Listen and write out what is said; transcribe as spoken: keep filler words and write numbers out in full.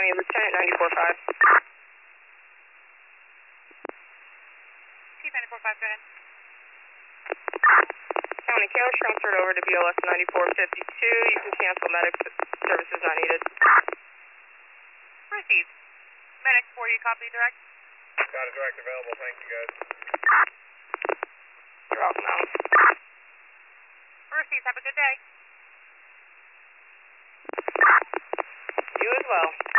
County, Lieutenant ninety-four five. Chief ninety-four five, go ahead. County, Kalis transferred over to B L S ninety-four fifty-two. You can cancel medic services not needed. Received. Medic for you, copy direct. Got a direct available, thank you guys. You're welcome, Alan. Received, have a good day. You as well.